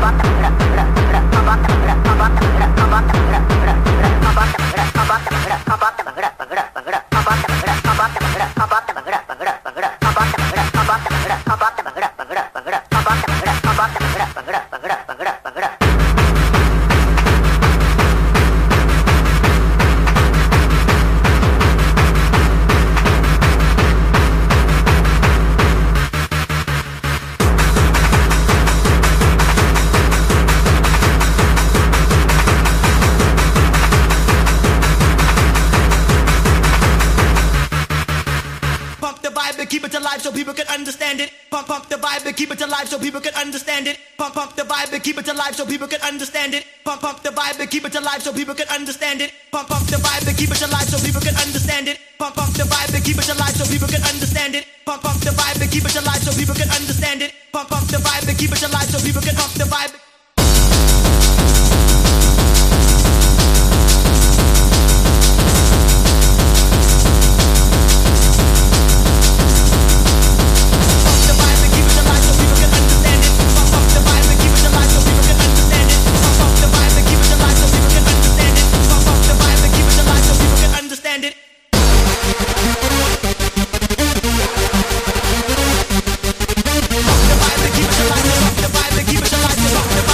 Keep it alive,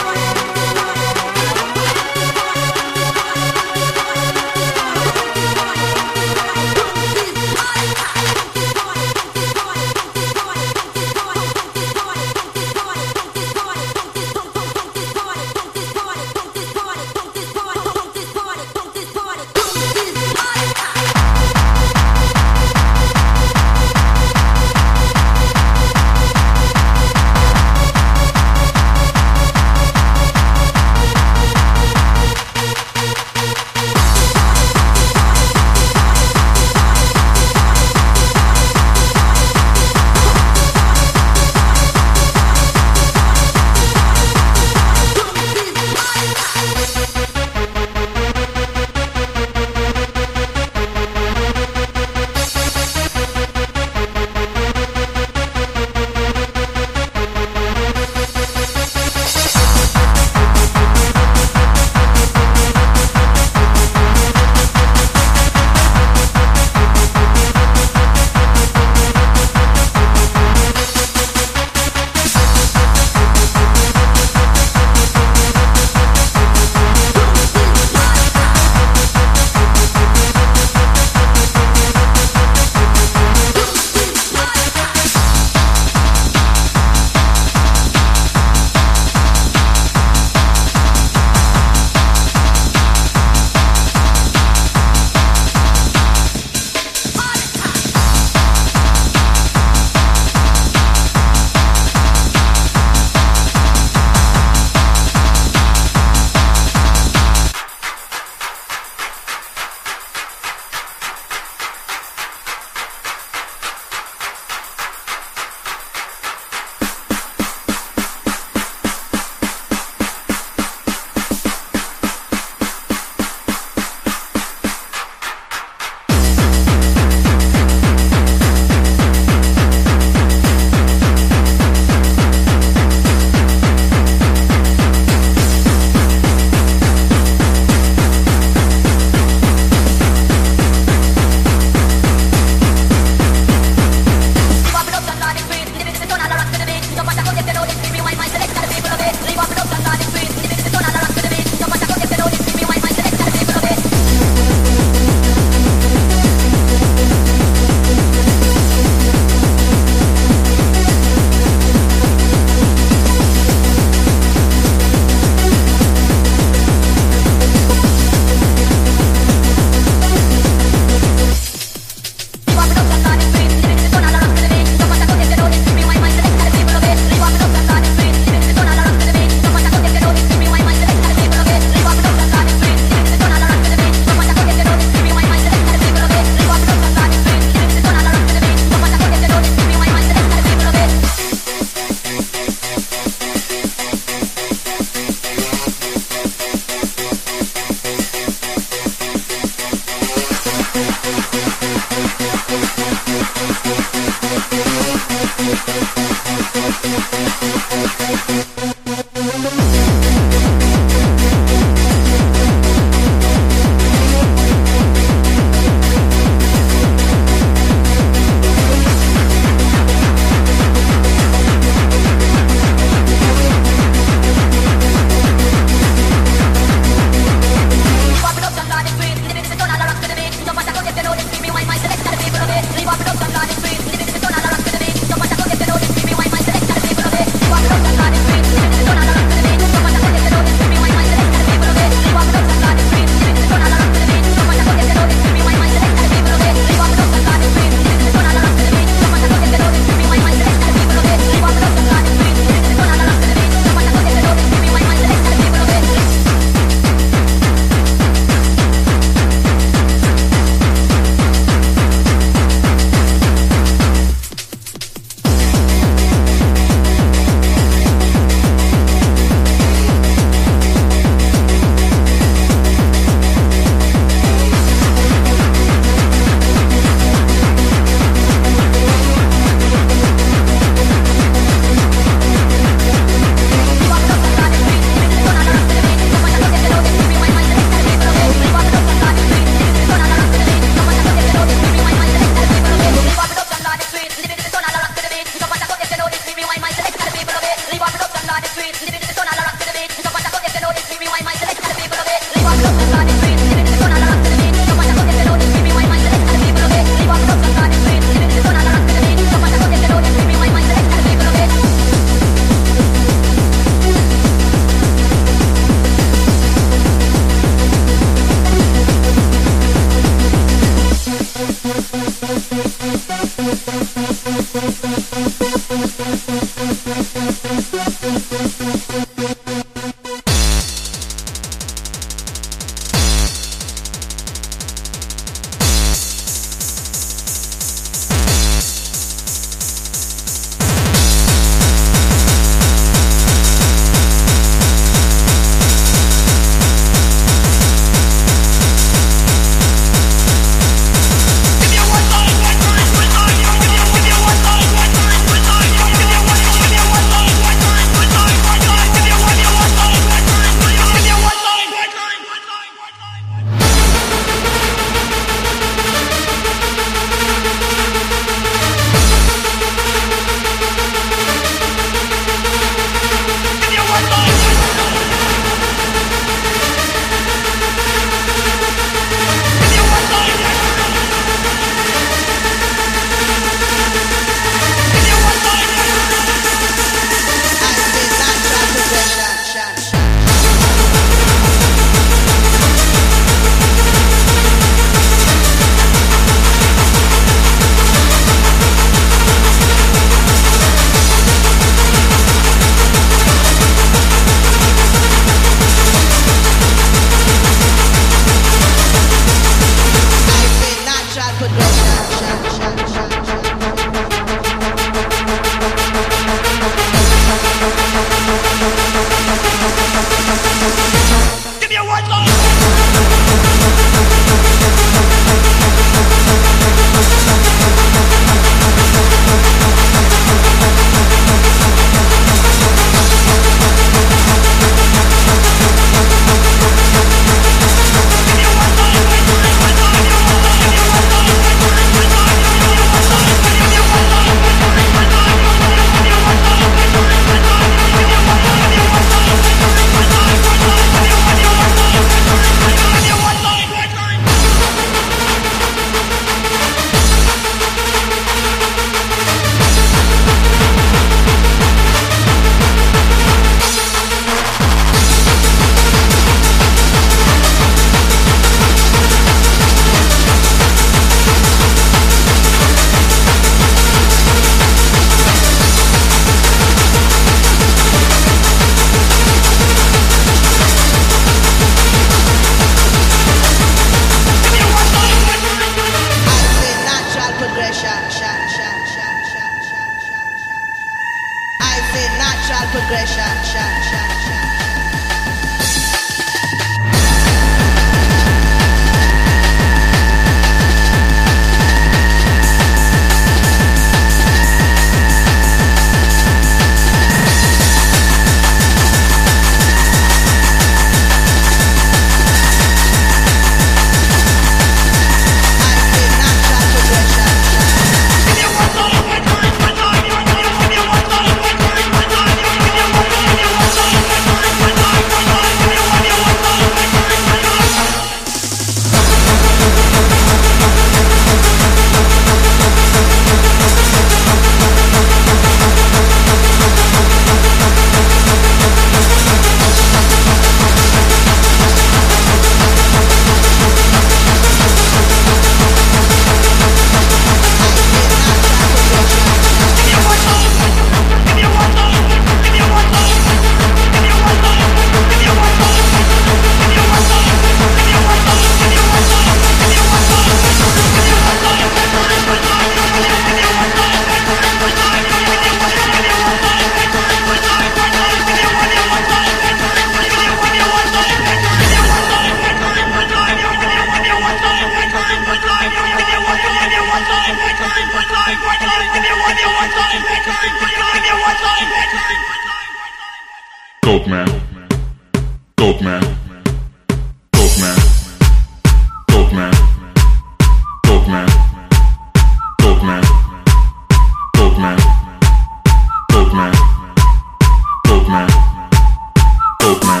Coke man, Coke man, Coke man, Coke man, Coke man, Coke man, Coke man, Coke man, Coke man.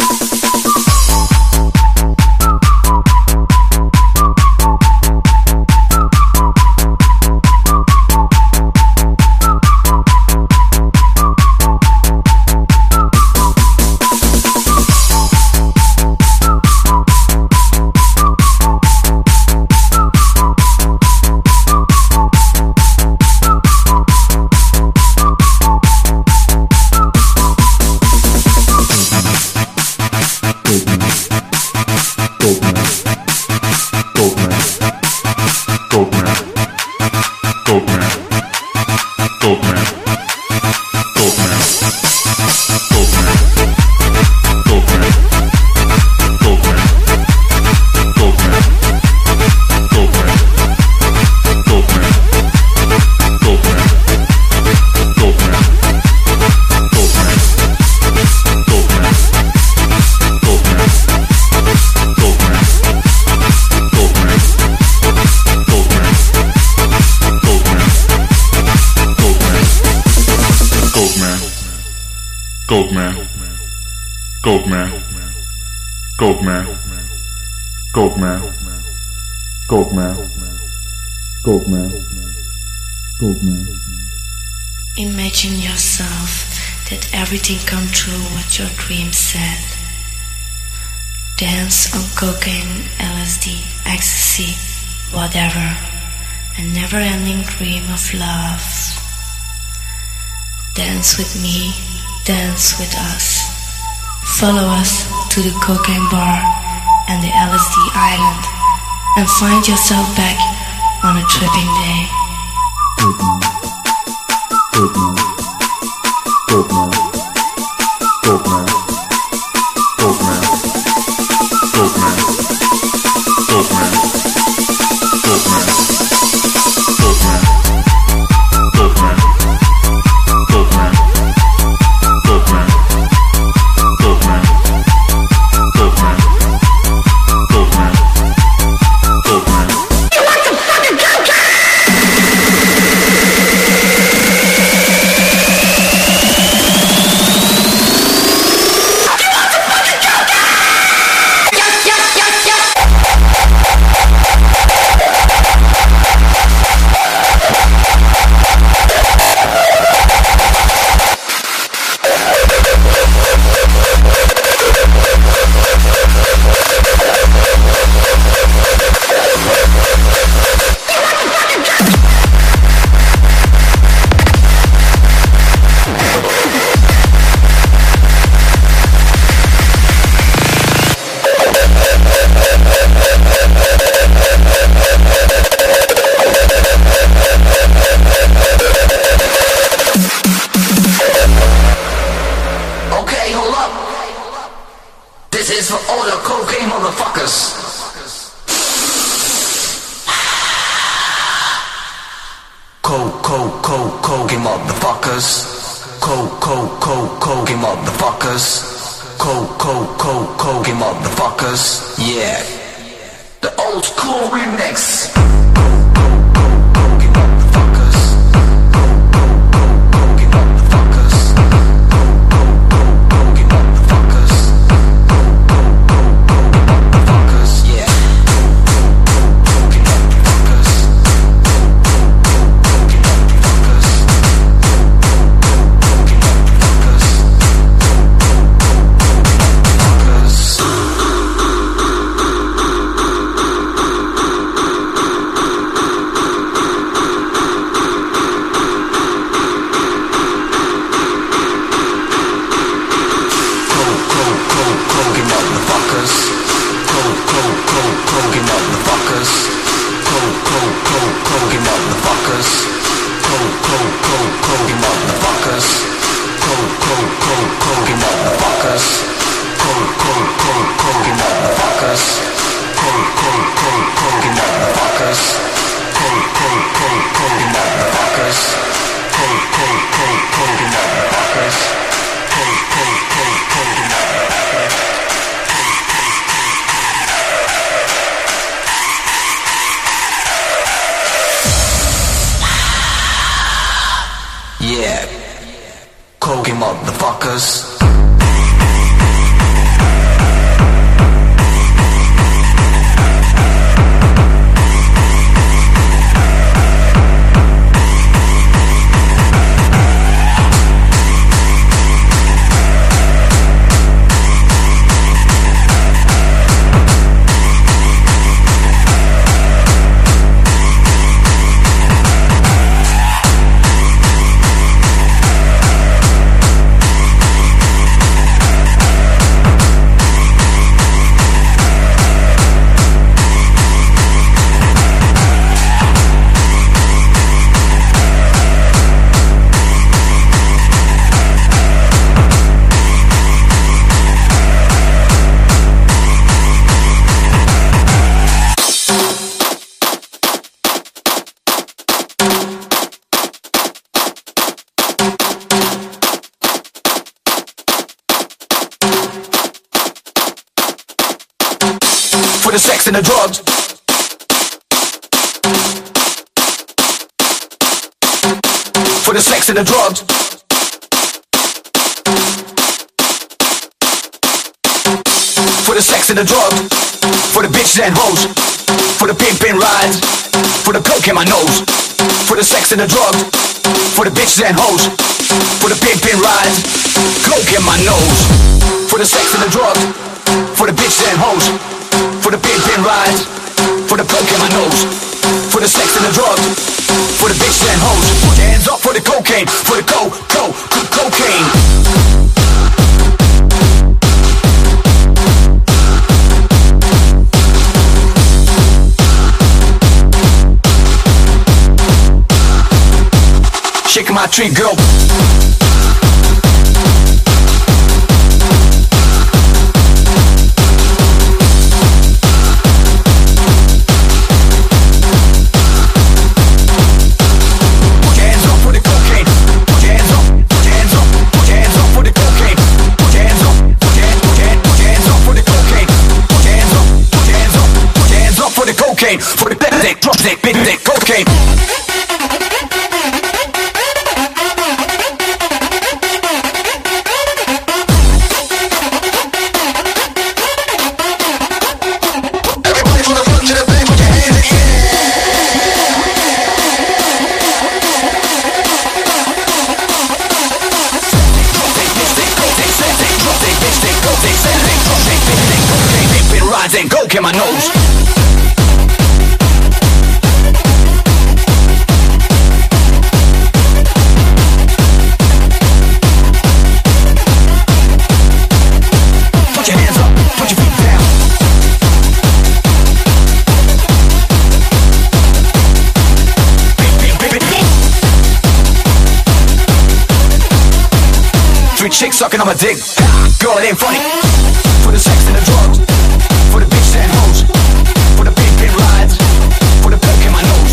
Coke man, Coke man, Coke man, Coke man, Coke man, Coke man, Coke man. Imagine yourself that everything come true what your dream said. Dance on cocaine, LSD, ecstasy, whatever. A never-ending dream of love. Dance with me. Dance with us. Follow us to the cocaine bar and the LSD island and find yourself back on a tripping day. Coke man, Coke man, Coke man, Coke man, Coke man, Coke man, Coke man, Coke man, Coke man, Coke man, Coke man. Coke man, Coke man, Coke man, Coke man, Coke man. You want some fucking coke? suckers. For the sex and the drugs. For the sex and the drugs. For the sex and the drugs. For the bitches and hoes. For the pimpin' rides. For the coke in my nose. For the sex and the drugs. For the bitches and hoes. For the pimpin' rides. Coke in my nose. For the sex and the drugs. For the bitches and hoes. For the pimpin' rides. For the coke in my nose. For the sex and the drugs. For the bitches and hoes. Put your hands up for the cocaine. For the cocaine. Shaking my tree, girl. For the thick, big thick cocaine. Everybody from the front to the back, put your hands in the air. Rides and coke in my nose. Chick sucking on my dick. Girl, it ain't funny. For the sex and the drugs. For the bitches and hoes. For the pimpin' rides. For the coke in my nose.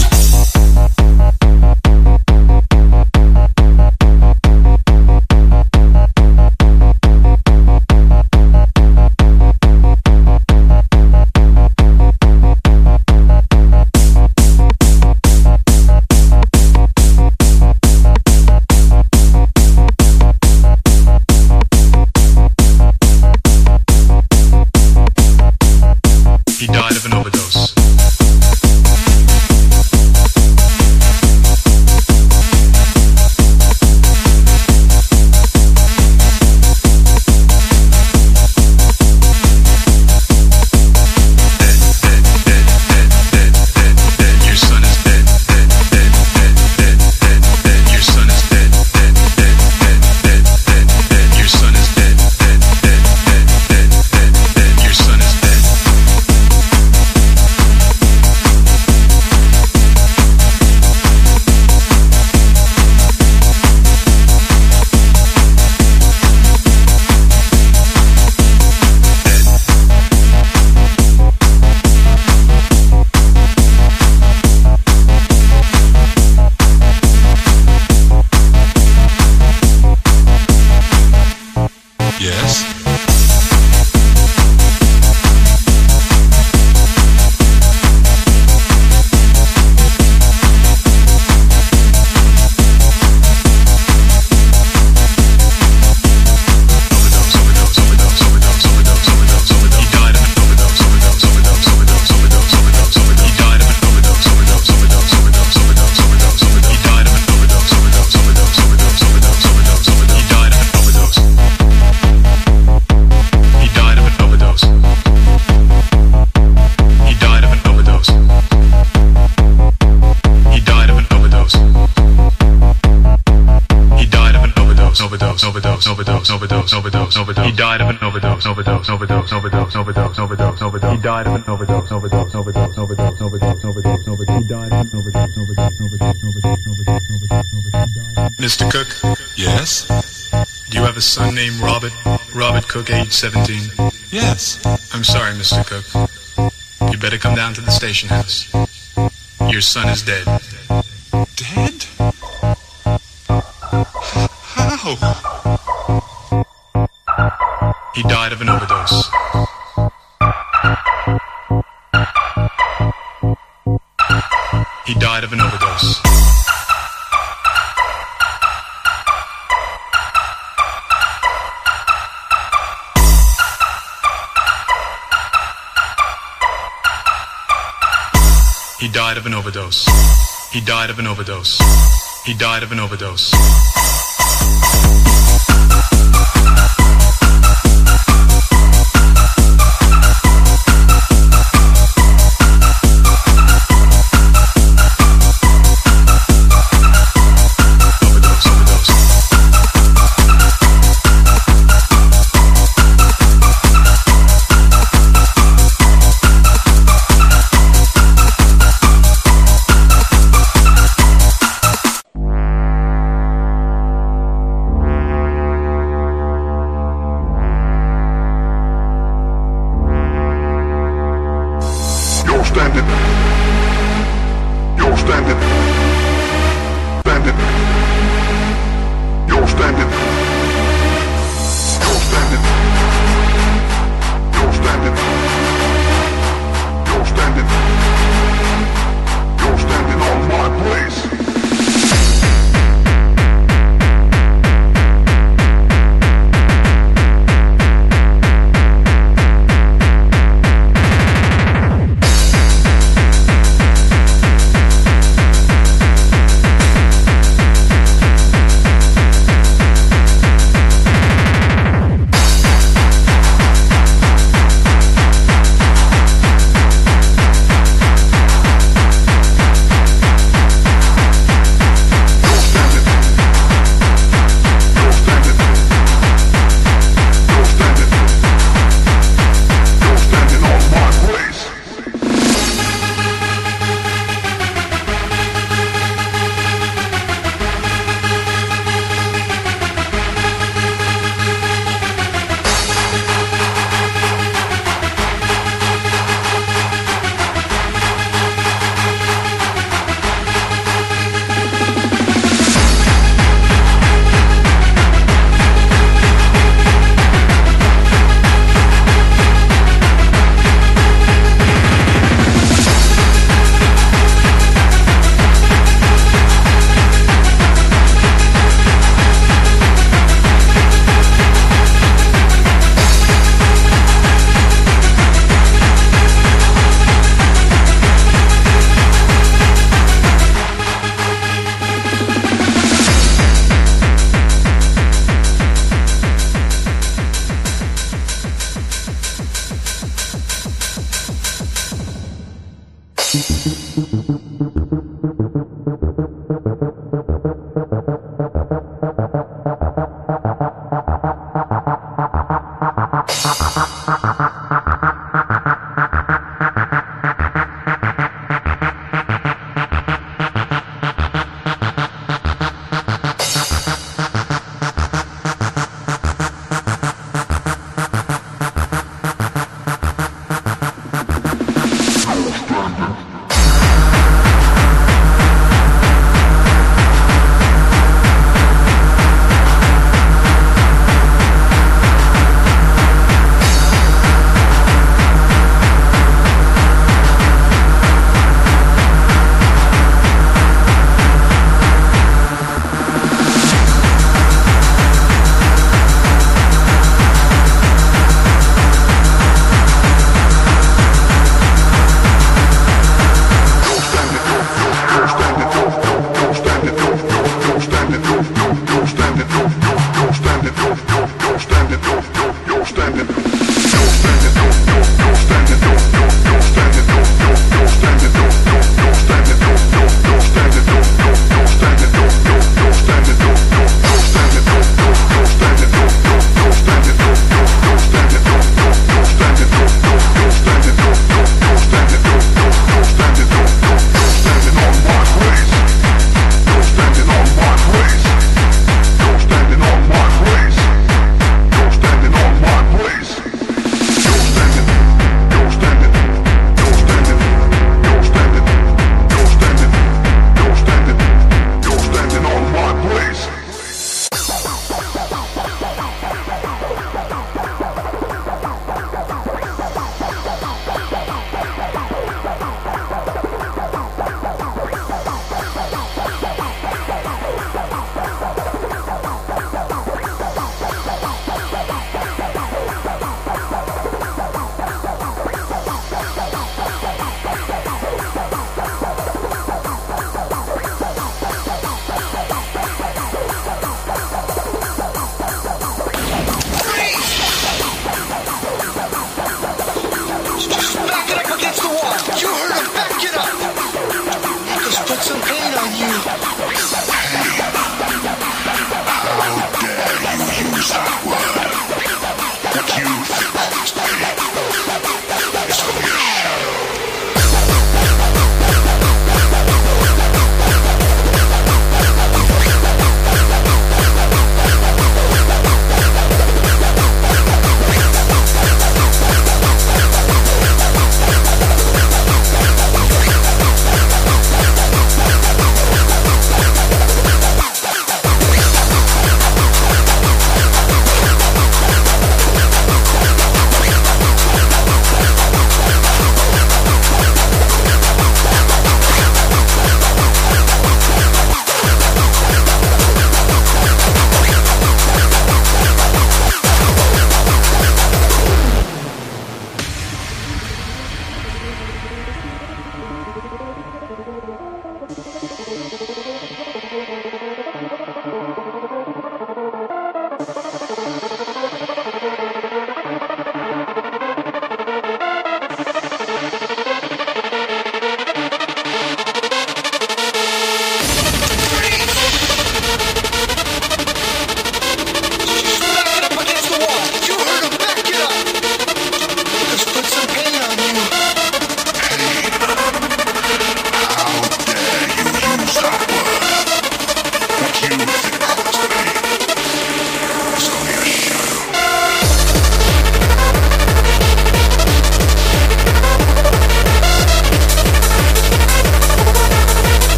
He died of an overdose. He died of an overdose. Mr. Cook? Yes? Do you have a son named Robert? Robert Cook, age 17? Yes. I'm sorry, Mr. Cook. You better come down to the station house. Your son is dead. Dead? How? He died of an overdose. He died of an overdose. He died of an overdose. He died of an overdose. He died of an overdose.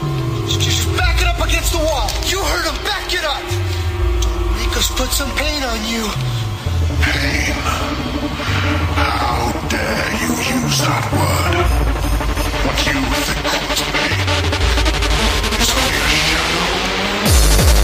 Just back it up against the wall. You heard him. Back it up. Don't make us put some pain on you. Pain? How dare you use that word? What you think caused pain is only a shadow.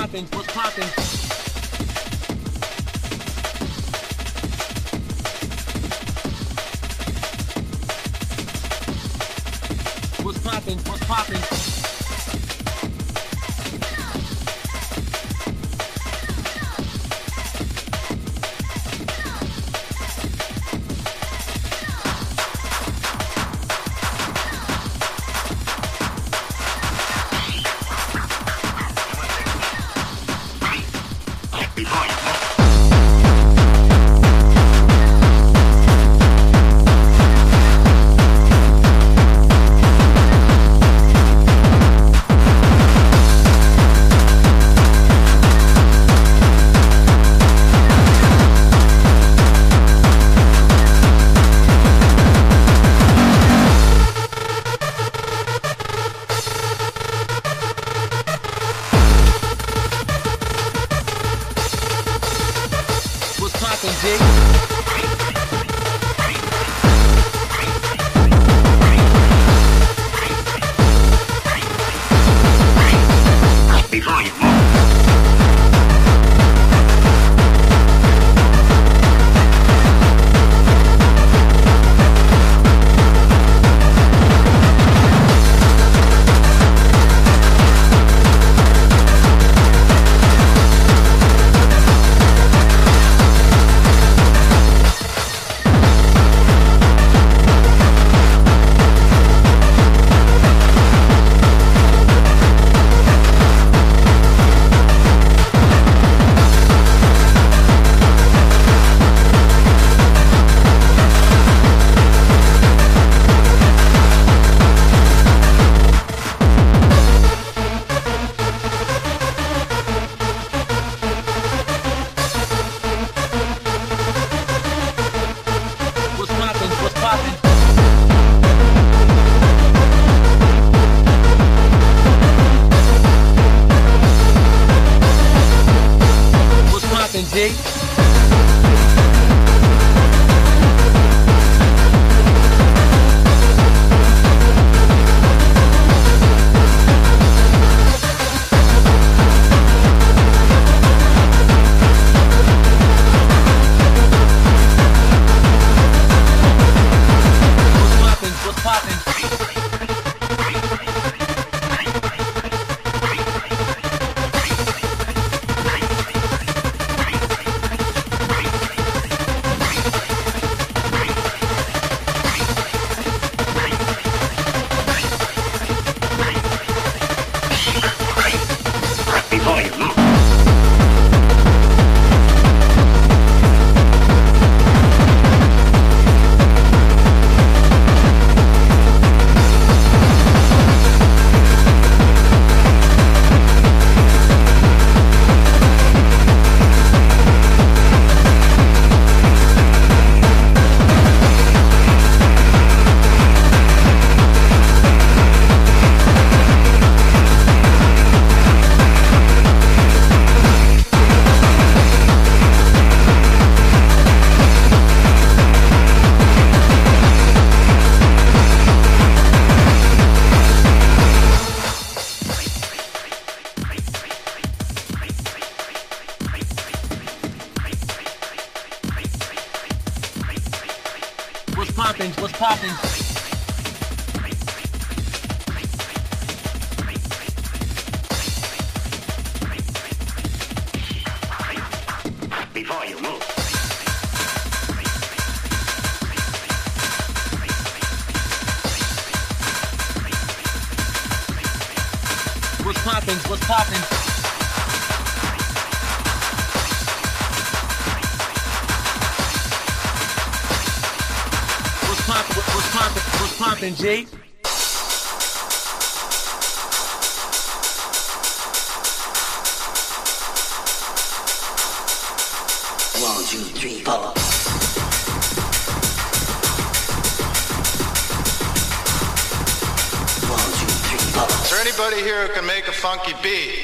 poppin'? What's poppin'? What's poppin'? What's poppin'? What's poppin'? Before you move. What's poppin'? What's poppin'? What's poppin', G? One, two, three, four. One, two, three, four. Is there anybody here who can make a funky beat?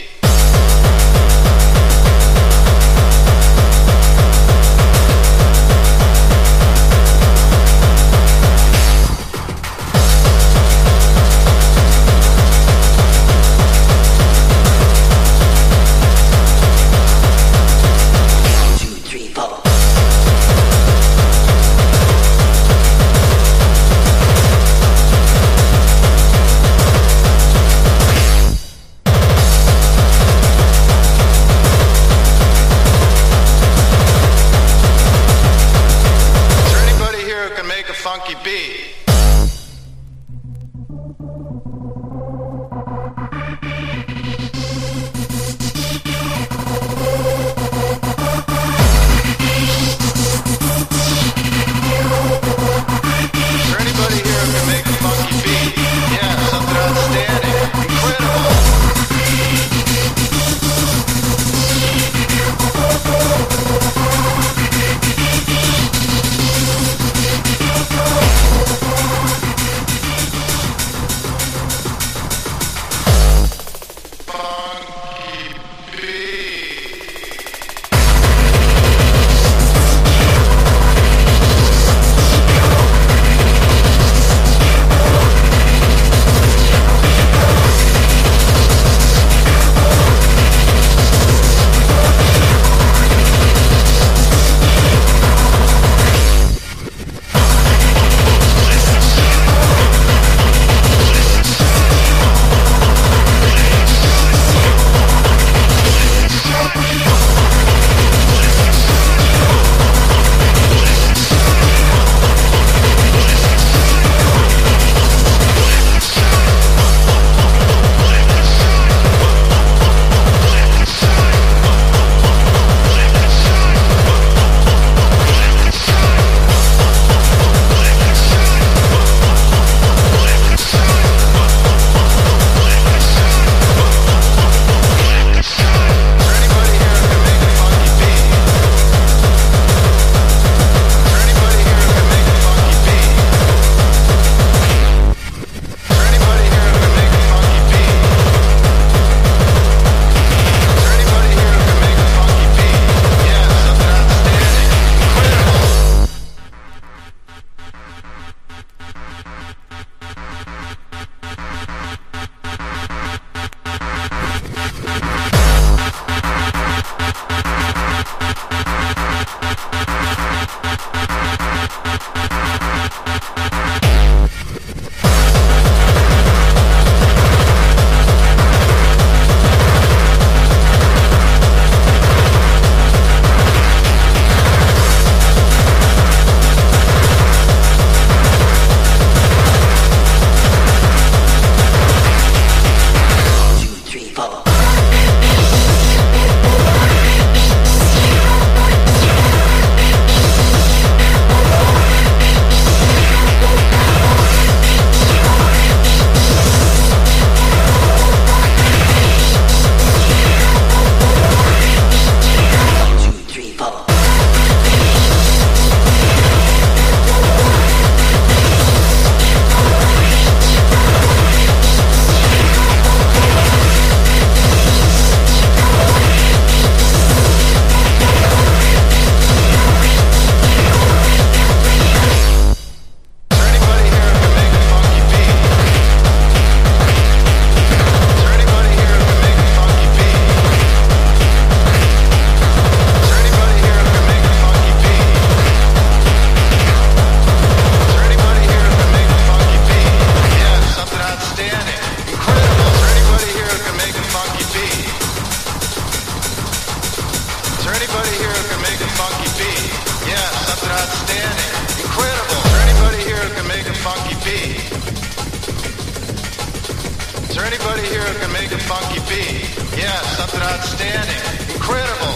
anybody here who can make a funky beat? Yeah, something outstanding. Incredible.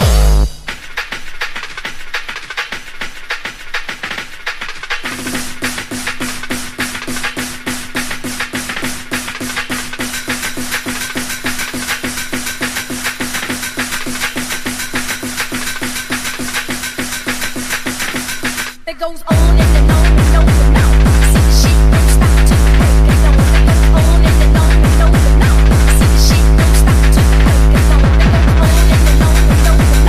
It goes on and on and on and on. See the shit don't stop to break it on. It goes on and on and on and on. See the shit don't stop to break it on. It goes on and on and on and on.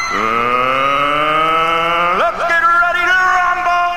Let's get ready to rumble!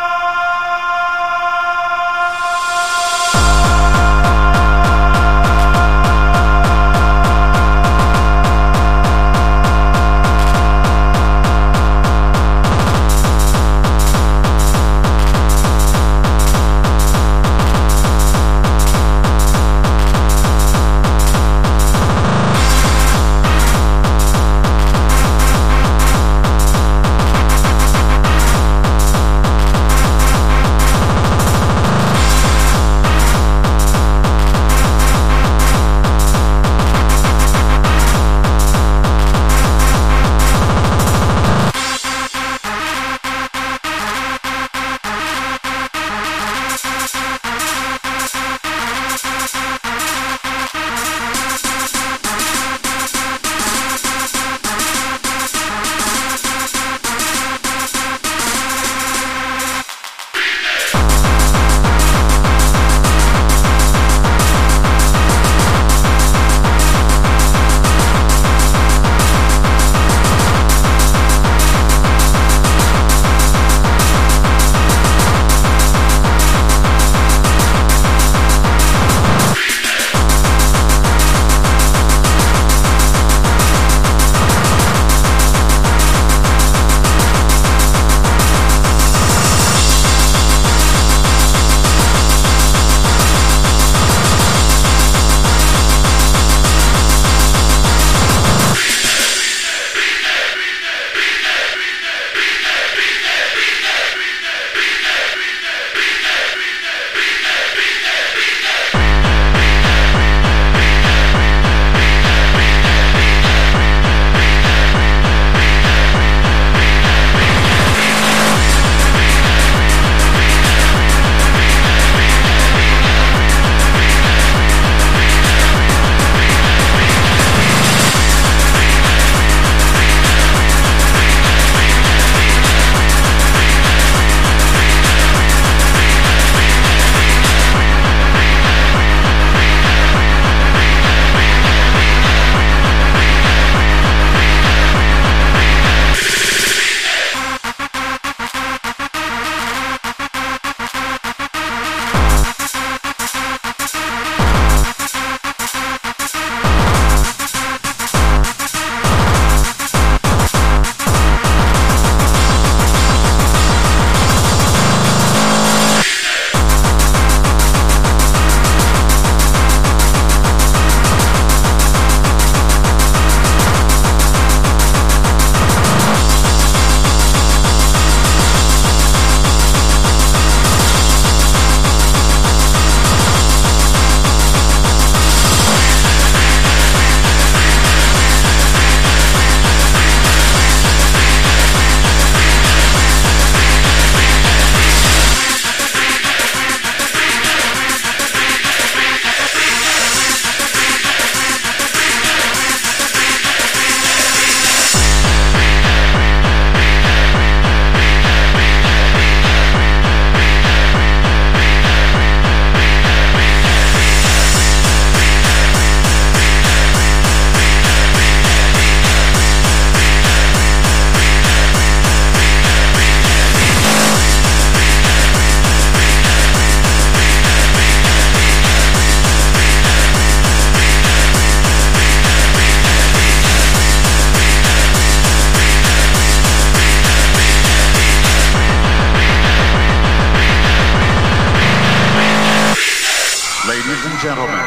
Ladies and gentlemen,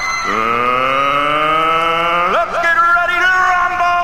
let's get ready to rumble!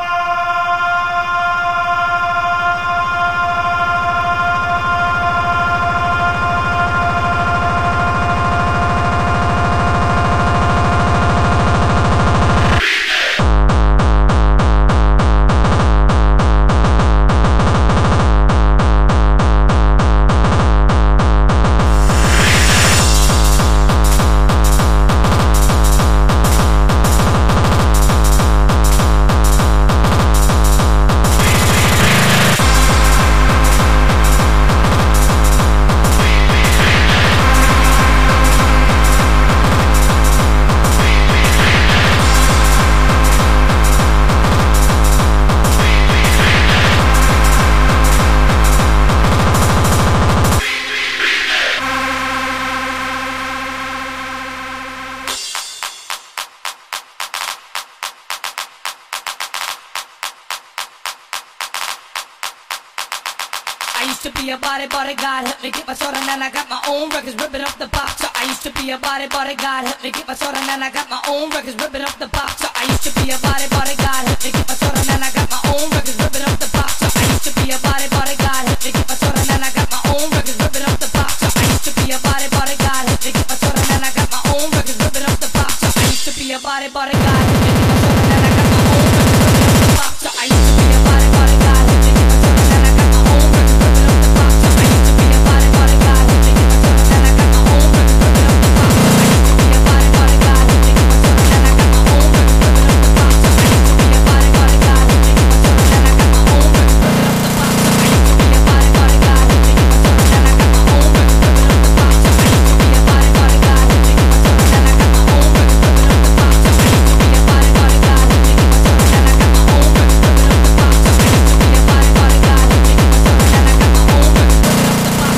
used to be a bodyguard, help me get my soda, and I got my own records ripping up the box. I used to be a bodyguard, help me get my soda, and I got my own records ripping up the box. I used to be a bodyguard, help me get my soda, and I got my own records ripping up the box. I used to be a bodyguard, help me get my soda, and I got my own records ripping up the box. I used to be a bodyguard, help me get my soda, and I got my own records ripping up the box. I used to be a bodyguard, help me get my soda, and I got my own records ripping up the box. I used to be a bodyguard, help me get my soda, and I got my own records ripping up the box. I used to be a bodyguard, help me get my soda, and I got my own records ripping up the box. I used to be a bodyguard, help me get my soda, and I got my own records ripping up the box. I used to be a bodyguard, help me get my soda, and I got my own records ripping up the box. I used to be a bodyguard, help me get my soda, and I got my own records ripping up the box. I used to be a bodyguard, help me get my soda, and I got my own records ripping up the box. I used to be a bodyguard, help me get my soda, and I got my own records ripping up the box. I used to be a bodyguard, help me get my soda, and I got my own records ripping up the box.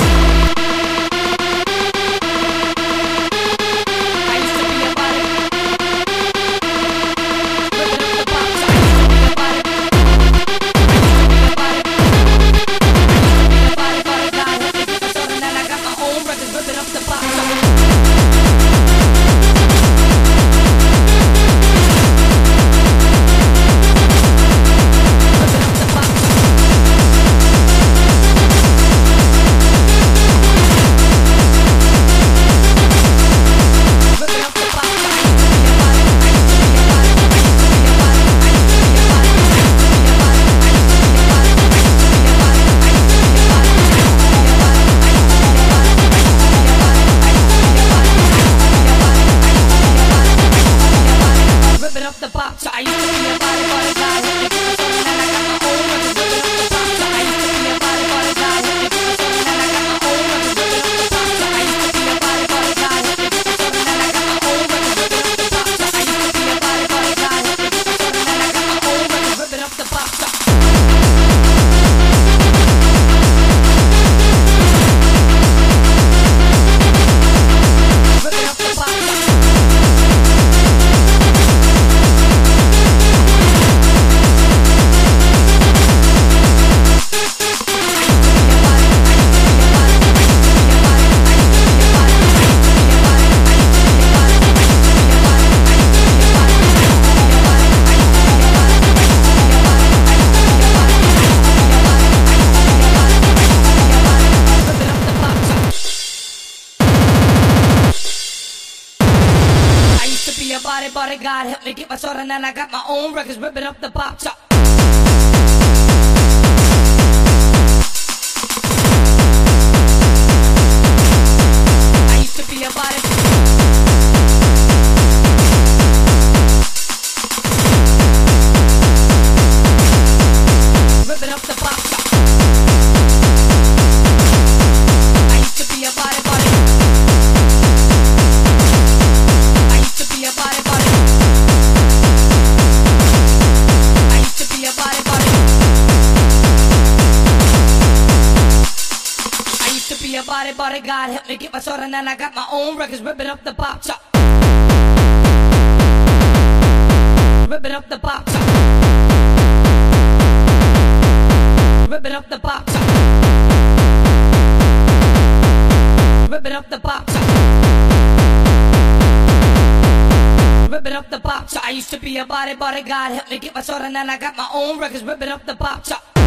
Bodyguard, help me get my soda, and I got my own records ripping up the box. I used to be a body. Ripping up the box. I used to be a body. I used to be a body. I used to be a body. I used to be a bodyguard, help me get my soda, and I got my own records ripping up the box. Ripping up the box. Ripping up the box. Ripping up the box. Ripping up the box. I used to be a bodyguard, help me get my soda, and I got my own records ripping up the box.